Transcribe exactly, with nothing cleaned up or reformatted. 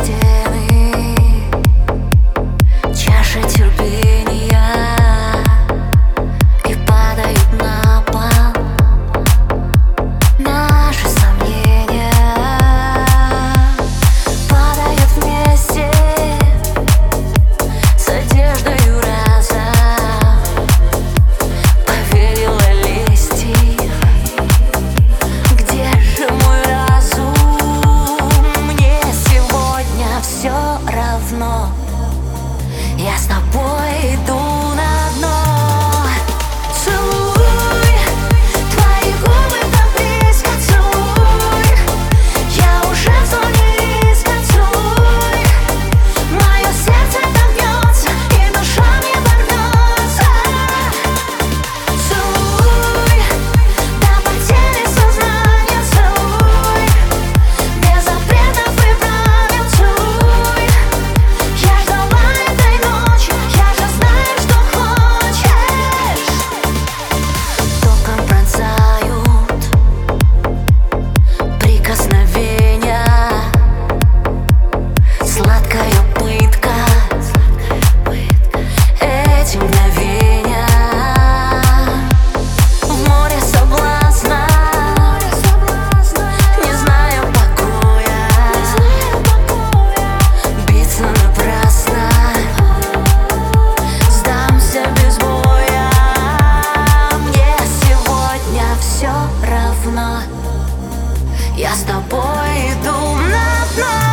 стены, чаши терпения, и падают на пол наши сомнения. Падают вместе с одеждою раза. Поверила лести, где же мой разум? Мне сегодня все равно, я с тобой иду на дно. Целуй, твои губы так близко, целуй, я уже в зоне риска, целуй, мое сердце так бьется, и душа мне порвется. Целуй, до потери сознания, целуй, без запретов и правил, целуй. Я ждала этой ночи, я же знаю, что хочешь. Током пронзают прикосновения, сладкая пытка, эти мгновения в море соблазна, не знаю покоя, биться напрасно, сдамся без боя. Мне сегодня все равно, я с тобой иду на дно.